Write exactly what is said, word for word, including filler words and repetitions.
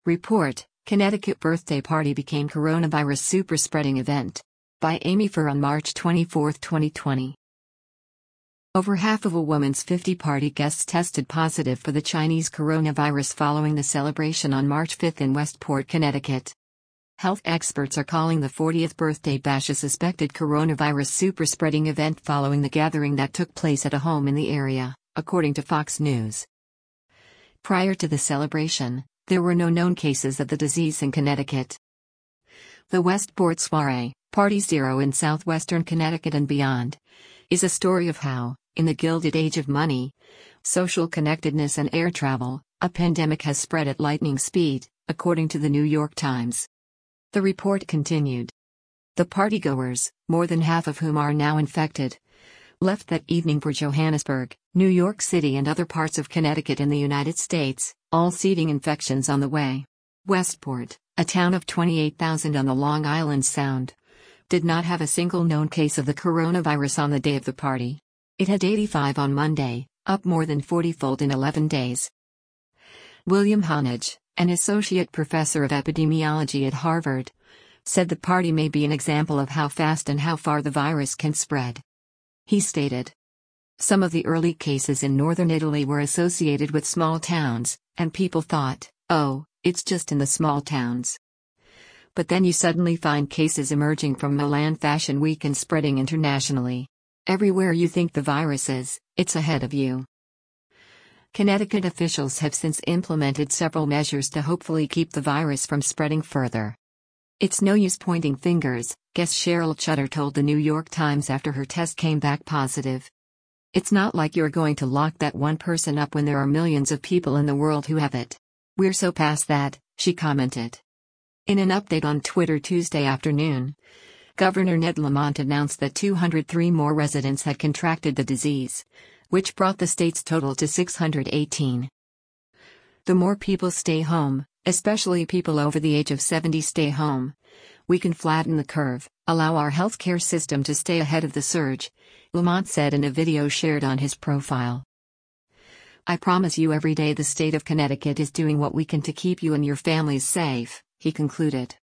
Report: Connecticut birthday party became coronavirus super-spreading event. By Amy Furr on March twenty-fourth, twenty twenty. Over half of a woman's fifty party guests tested positive for the Chinese coronavirus following the celebration on March fifth in Westport, Connecticut. Health experts are calling the fortieth birthday bash a suspected coronavirus super-spreading event following the gathering that took place at a home in the area, according to Fox News. Prior to the celebration, there were no known cases of the disease in Connecticut. The Westport Soiree, Party Zero in southwestern Connecticut and beyond, is a story of how, in the Gilded Age of money, social connectedness and air travel, a pandemic has spread at lightning speed, according to the New York Times. The report continued. The partygoers, more than half of whom are now infected, left that evening for Johannesburg, New York City and other parts of Connecticut in the United States, all seeding infections on the way. Westport, a town of twenty-eight thousand on the Long Island Sound, did not have a single known case of the coronavirus on the day of the party. It had eighty-five on Monday, up more than forty-fold in eleven days. William Honage, an associate professor of epidemiology at Harvard, said the party may be an example of how fast and how far the virus can spread. He stated, "Some of the early cases in northern Italy were associated with small towns, and people thought, oh, it's just in the small towns. But then you suddenly find cases emerging from Milan Fashion Week and spreading internationally. Everywhere you think the virus is, it's ahead of you." Connecticut officials have since implemented several measures to hopefully keep the virus from spreading further. "It's no use pointing fingers," guest Cheryl Chutter told the New York Times after her test came back positive. "It's not like you're going to lock that one person up when there are millions of people in the world who have it. We're so past that," she commented. In an update on Twitter Tuesday afternoon, Governor Ned Lamont announced that two hundred three more residents had contracted the disease, which brought the state's total to six hundred eighteen. "The more people stay home, especially people over the age of seventy stay home, we can flatten the curve, allow our healthcare system to stay ahead of the surge," Lamont said in a video shared on his profile. "I promise you every day the state of Connecticut is doing what we can to keep you and your families safe," he concluded.